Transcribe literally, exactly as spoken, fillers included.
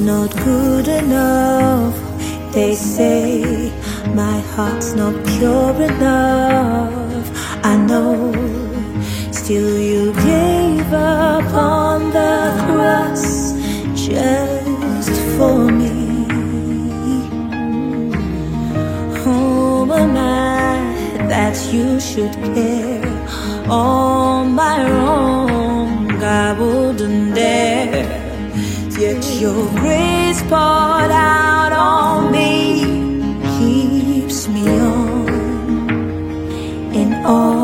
not good enough. They say my heart's not pure enough. I know, still you gave up on the cross just for me. Who am I that you should care? On my own, I wouldn't dare. Yet your grace poured out on me keeps me on in all